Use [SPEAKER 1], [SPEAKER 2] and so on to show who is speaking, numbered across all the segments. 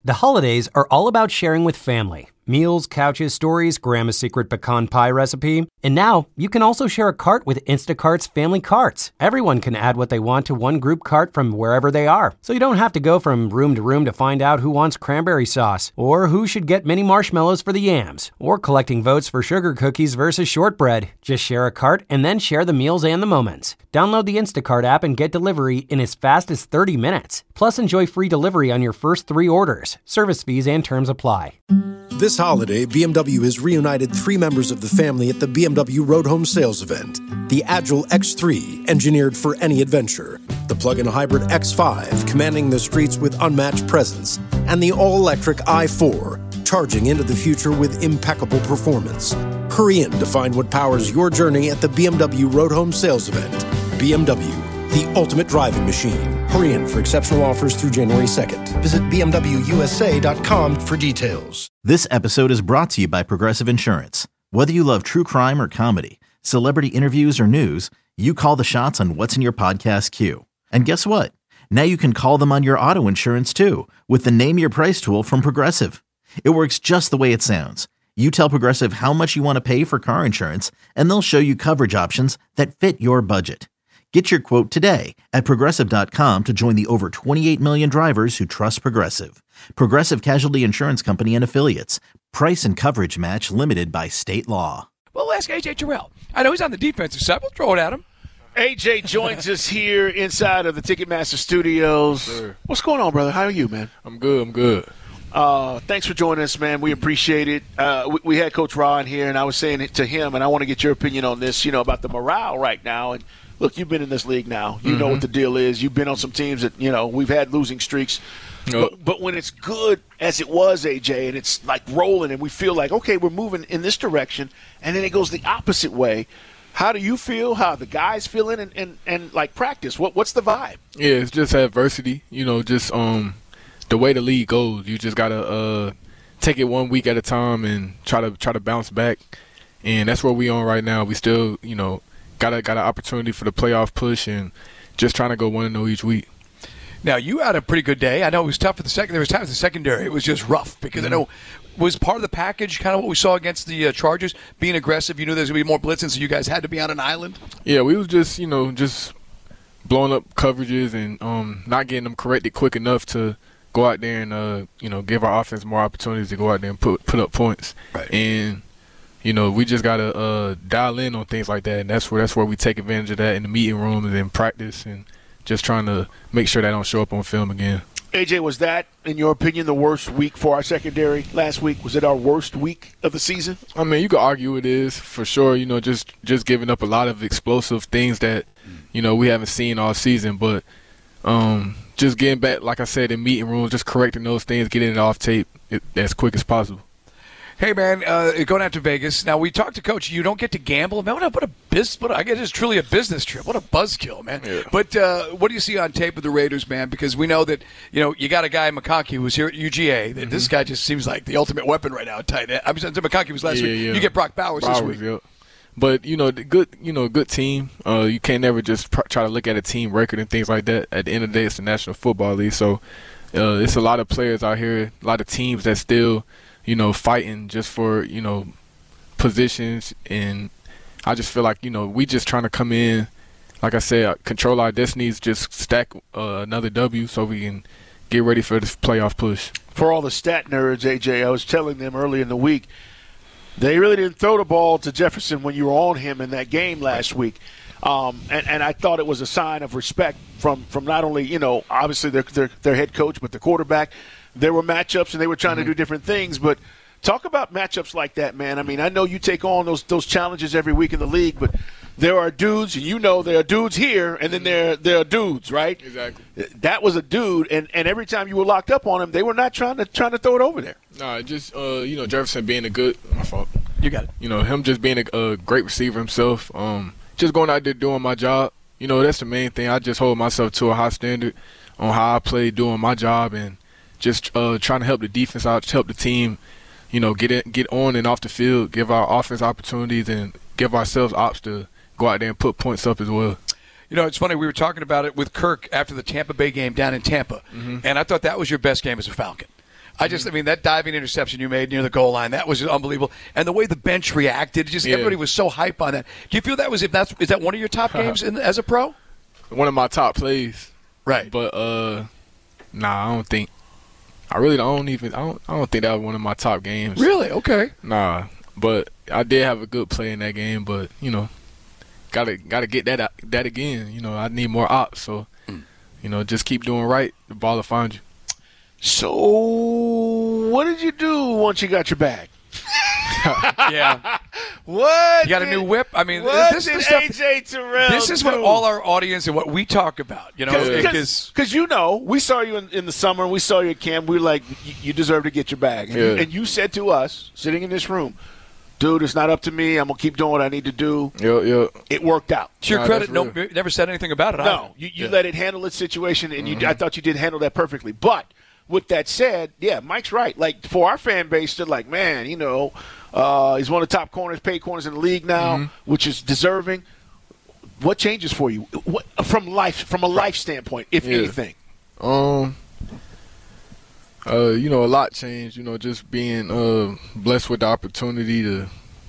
[SPEAKER 1] The holidays are all about sharing with family. Meals, couches, stories, Grandma's secret pecan pie recipe. And now, you can also share a cart with Instacart's Family Carts. Everyone can add what they want to one group cart from wherever they are. So you don't have to go from room to find out who wants cranberry sauce, or who should get mini marshmallows for the yams, or collecting votes for sugar cookies versus shortbread. Just share a cart and then share the meals and the moments. Download the Instacart app and get delivery in as fast as 30 minutes. Plus, enjoy free delivery on your first 3 orders. Service fees and terms apply.
[SPEAKER 2] This holiday, BMW has reunited 3 members of the family at the BMW Road Home Sales event. The Agile X3, engineered for any adventure. The plug-in hybrid X5, commanding the streets with unmatched presence. And the all-electric i4, charging into the future with impeccable performance. Hurry in to find what powers your journey at the BMW Road Home Sales event. BMW, the ultimate driving machine. Hurry in for exceptional offers through January 2nd. Visit BMWUSA.com for details.
[SPEAKER 3] This episode is brought to you by Progressive Insurance. Whether you love true crime or comedy, celebrity interviews or news, you call the shots on what's in your podcast queue. And guess what? Now you can call them on your auto insurance too with the Name Your Price tool from Progressive. It works just the way it sounds. You tell Progressive how much you want to pay for car insurance, and they'll show you coverage options that fit your budget. Get your quote today at Progressive.com to join the over 28 million drivers who trust Progressive. Progressive Casualty Insurance Company and Affiliates. Price and coverage match limited by state law.
[SPEAKER 4] Well, ask A.J. Terrell. I know he's on the defensive side. We'll throw it at him.
[SPEAKER 5] A.J. joins us here inside of the Ticketmaster Studios.
[SPEAKER 6] Sir.
[SPEAKER 5] What's going on, brother? How are you, man?
[SPEAKER 6] I'm good.
[SPEAKER 5] Thanks for joining us, man. We appreciate it. We had Coach Ron here, and I was saying it to him, and I want to get your opinion on this, about the morale right now. And look, you've been in this league now. You know what the deal is. You've been on some teams that, we've had losing streaks. But when it's good as it was, AJ, and it's like rolling and we feel like, okay, we're moving in this direction, and then it goes the opposite way, how do you feel? How are the guys feeling and like practice? What's the vibe?
[SPEAKER 6] Yeah, it's just adversity. Just the way the league goes. You just got to take it 1 week at a time and try to bounce back. And that's where we on right now. We still, got an opportunity for the playoff push and just trying to go 1-0 each week.
[SPEAKER 4] Now, you had a pretty good day. I know it was tough for the second. There was times in the secondary it was just rough because I know was part of the package kind of what we saw against the Chargers, being aggressive. You knew there was going to be more blitzing, so you guys had to be on an island.
[SPEAKER 6] Yeah, we was just, just blowing up coverages and not getting them corrected quick enough to go out there and, give our offense more opportunities to go out there and put up points.
[SPEAKER 4] Right.
[SPEAKER 6] And we just got to dial in on things like that, and that's where we take advantage of that in the meeting room and in practice and just trying to make sure that don't show up on film again.
[SPEAKER 5] AJ, was that, in your opinion, the worst week for our secondary last week? Was it our worst week of the season?
[SPEAKER 6] I mean, you could argue it is for sure, just giving up a lot of explosive things that, we haven't seen all season. But just getting back, like I said, in meeting rooms, just correcting those things, getting it off tape as quick as possible.
[SPEAKER 4] Hey, man, going out to Vegas. Now, we talked to Coach. You don't get to gamble. Man, what a business. I guess it's truly a business trip. What a buzzkill, man. Yeah. But what do you see on tape with the Raiders, man? Because we know that, you got a guy, McConkey, who was here at UGA. That This guy just seems like the ultimate weapon right now at tight end. I mean, McConkey was last week. Yeah. You get Brock Bowers this week. Yeah.
[SPEAKER 6] But, the good team. You can't never just try to look at a team record and things like that. At the end of the day, it's the National Football League. So it's a lot of players out here, a lot of teams that still – fighting just for, positions. And I just feel like, we just trying to come in, like I said, control our destinies, just stack another W so we can get ready for this playoff push.
[SPEAKER 5] For all the stat nerds, AJ, I was telling them early in the week, they really didn't throw the ball to Jefferson when you were on him in that game last week. And I thought it was a sign of respect from not only, obviously their head coach, but the quarterback. There were matchups, and they were trying to do different things. But talk about matchups like that, man. I mean, I know you take on those challenges every week in the league, but there are dudes, and there are dudes here, and then there are dudes, right?
[SPEAKER 6] Exactly.
[SPEAKER 5] That was a dude, and every time you were locked up on him, they were not trying to throw it over there.
[SPEAKER 6] No, just Jefferson being my fault.
[SPEAKER 4] You got it.
[SPEAKER 6] Him just being a great receiver himself. Just going out there doing my job. That's the main thing. I just hold myself to a high standard on how I play, doing my job, and just trying to help the defense out, help the team, get on and off the field, give our offense opportunities, and give ourselves ops to go out there and put points up as well.
[SPEAKER 4] It's funny. We were talking about it with Kirk after the Tampa Bay game down in Tampa, and I thought that was your best game as a Falcon. I mean, that diving interception you made near the goal line, that was unbelievable. And the way the bench reacted, everybody was so hype on that. Do you feel that is that one of your top games as a pro?
[SPEAKER 6] One of my top plays.
[SPEAKER 4] Right.
[SPEAKER 6] But, nah, I don't think. I really don't think that was one of my top games.
[SPEAKER 4] Really? Okay.
[SPEAKER 6] Nah. But I did have a good play in that game, but, gotta get that again. I need more ops, so, just keep doing right. The ball will find you.
[SPEAKER 5] So, what did you do once you got your bag?
[SPEAKER 4] Yeah.
[SPEAKER 5] What?
[SPEAKER 4] You got a new whip? I mean,
[SPEAKER 5] this is AJ Terrell.
[SPEAKER 4] This is what all our audience and what we talk about. Because
[SPEAKER 5] we saw you in the summer and we saw you at camp. We were like, you deserve to get your bag. And you said to us, sitting in this room, dude, it's not up to me. I'm going to keep doing what I need to do.
[SPEAKER 6] Yeah.
[SPEAKER 5] It worked out.
[SPEAKER 4] To your credit, you never said anything about it.
[SPEAKER 5] No, you let it handle its situation, and I thought you did handle that perfectly. But with that said, yeah, Mike's right. Like, for our fan base, they're like, man, he's one of the top paid corners in the league now, which is deserving. What changes for you from a life standpoint, if anything?
[SPEAKER 6] A lot changed. Just being blessed with the opportunity to,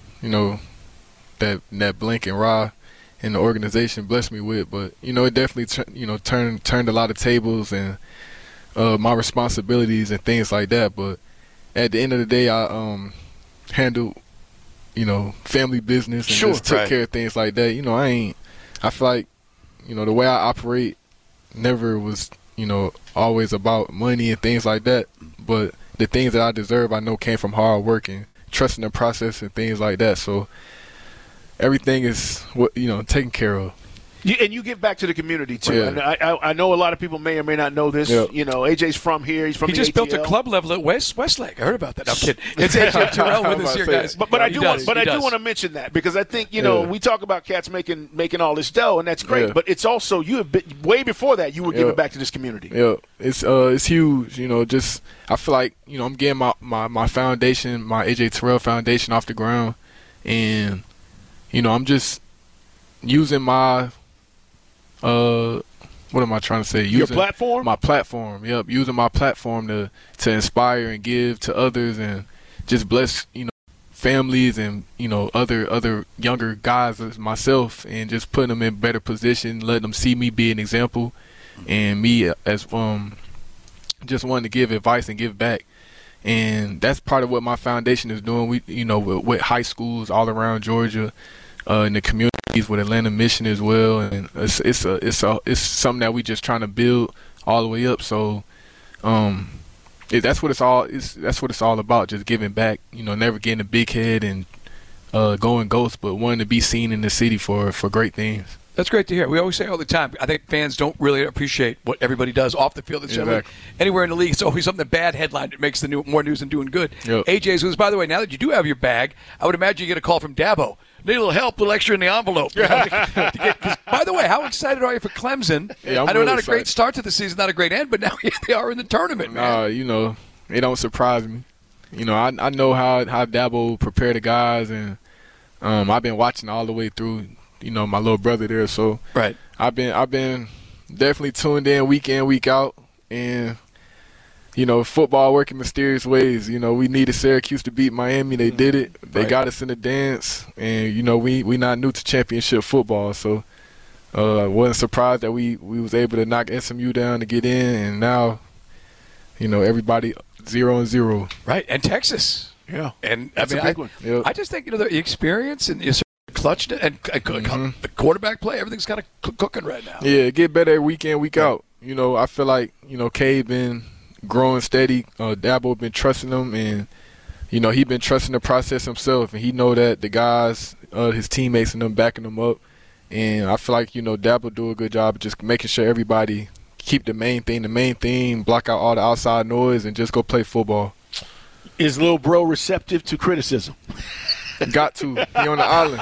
[SPEAKER 6] that Blink and Ra and the organization blessed me with. But it definitely turned a lot of tables and my responsibilities and things like that. But at the end of the day, I handled family business and just took care of things like that. I feel like the way I operate never was always about money and things like that, but the things that I deserve I know came from hard work and trusting the process and things like that. So everything is taken care of.
[SPEAKER 5] And you give back to the community too.
[SPEAKER 6] Yeah.
[SPEAKER 5] And I know a lot of people may or may not know this. Yep. AJ's from here. He's from.
[SPEAKER 4] He just built a club level at Westlake. I heard about that. I'm kidding. It's AJ Terrell with us here, guys.
[SPEAKER 5] But I do want to mention that because I think we talk about cats making all this dough, and that's great. Yeah. But it's also you have been way before that. You were giving back to this community.
[SPEAKER 6] Yeah, it's huge. Just I feel like I'm getting my foundation, my AJ Terrell Foundation off the ground, and I'm just using my. What am I trying to say?
[SPEAKER 5] Your platform?
[SPEAKER 6] My platform, yep. Using my platform to inspire and give to others and just bless, families and, other younger guys as myself and just putting them in better position, letting them see me be an example and me as just wanting to give advice and give back. And that's part of what my foundation is doing. We, with high schools all around Georgia, in the communities with Atlanta Mission as well, and it's something that we just trying to build all the way up. So, that's what it's all about. Just giving back. Never getting a big head and going ghost, but wanting to be seen in the city for great things.
[SPEAKER 4] That's great to hear. We always say all the time, I think fans don't really appreciate what everybody does off the field. Exactly. Anywhere in the league, it's always something bad headline that makes more news than doing good. Yep. AJ's was, by the way, now that you do have your bag, I would imagine you get a call from Dabo. Need a little help, a little extra in the envelope. By the way, how excited are you for Clemson?
[SPEAKER 6] Yeah,
[SPEAKER 4] I know
[SPEAKER 6] really
[SPEAKER 4] not
[SPEAKER 6] excited.
[SPEAKER 4] A great start to the season, not a great end, but now they are in the tournament, man.
[SPEAKER 6] It don't surprise me. I know how Dabo prepare the guys, and I've been watching all the way through. My little brother there, so
[SPEAKER 4] right.
[SPEAKER 6] I've been definitely tuned in week in, week out, and football working mysterious ways. We needed Syracuse to beat Miami. They did it. They got us in the dance, and we not new to championship football, so wasn't surprised that we was able to knock SMU down to get in, and now everybody 0-0.
[SPEAKER 4] Right, and Texas.
[SPEAKER 5] Yeah,
[SPEAKER 4] and
[SPEAKER 5] that's a big one.
[SPEAKER 6] Yep.
[SPEAKER 4] I just think the experience and clutch and the quarterback play, everything's kind of cooking right now.
[SPEAKER 6] Yeah, get better week in, week out. I feel like K been growing steady. Dabo been trusting him, and he been trusting the process himself, and he know that the guys, his teammates and them backing him up. And I feel like Dabo do a good job of just making sure everybody keep the main thing, block out all the outside noise, and just go play football.
[SPEAKER 5] Is little bro receptive to criticism?
[SPEAKER 6] Got to. He on the island.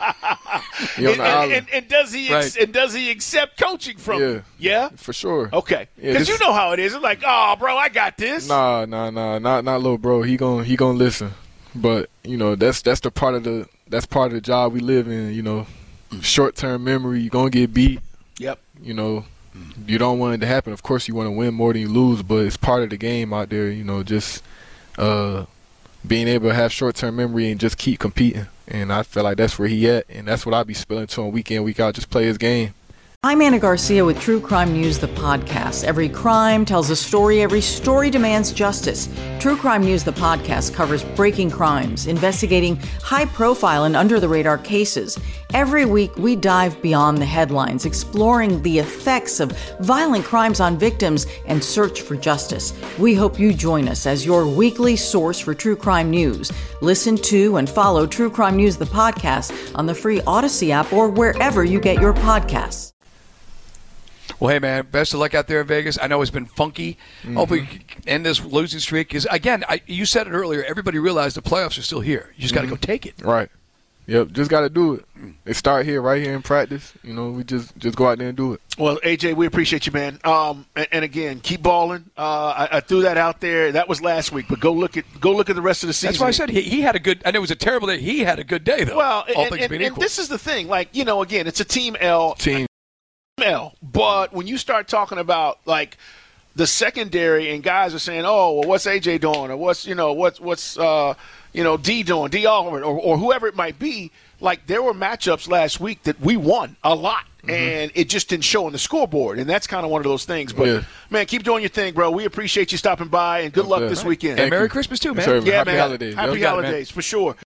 [SPEAKER 5] And does he and does he accept coaching from you? Yeah?
[SPEAKER 6] For sure.
[SPEAKER 5] Okay. Because you know how it is. It's like, oh, bro, I got this.
[SPEAKER 6] Nah. Not little bro. He gonna listen. But, that's the part of the job we live in, short-term memory. You're going to get beat.
[SPEAKER 5] Yep.
[SPEAKER 6] You don't want it to happen. Of course, you want to win more than you lose, but it's part of the game out there. Just being able to have short-term memory and just keep competing. And I feel like that's where he at, and that's what I be spilling to him week in, week out. Just play his game.
[SPEAKER 7] I'm Anna Garcia with True Crime News, the podcast. Every crime tells a story. Every story demands justice. True Crime News, the podcast, covers breaking crimes, investigating high-profile and under-the-radar cases. Every week, we dive beyond the headlines, exploring the effects of violent crimes on victims and search for justice. We hope you join us as your weekly source for true crime news. Listen to and follow True Crime News, the podcast, on the free Odyssey app or wherever you get your podcasts.
[SPEAKER 4] Well, hey, man, best of luck out there in Vegas. I know it's been funky. Hopefully we can end this losing streak. Because, again, you said it earlier, everybody realized the playoffs are still here. You just got to go take it.
[SPEAKER 6] Right. Yep, just got to do it. They start here, right here in practice. We just go out there and do it.
[SPEAKER 5] Well, AJ, we appreciate you, man. And again, keep balling. I threw that out there. That was last week, but go look at the rest of the season.
[SPEAKER 4] That's why I said he had a good. I know it was a terrible day. He had a good day, though.
[SPEAKER 5] Well,
[SPEAKER 4] all things being equal.
[SPEAKER 5] And this is the thing. Again, it's a team L.
[SPEAKER 6] Team
[SPEAKER 5] L. But when you start talking about the secondary and guys are saying, "Oh, well, what's AJ doing?" or what's D doing, D Oliver, or whoever it might be. There were matchups last week that we won a lot, and it just didn't show on the scoreboard, and that's kind of one of those things. But, man, keep doing your thing, bro. We appreciate you stopping by, and good luck this weekend.
[SPEAKER 4] And Merry Christmas, too, man.
[SPEAKER 6] Yes, sir.
[SPEAKER 5] Yeah,
[SPEAKER 6] Happy
[SPEAKER 5] man.
[SPEAKER 6] holidays.
[SPEAKER 5] Happy holidays, for sure.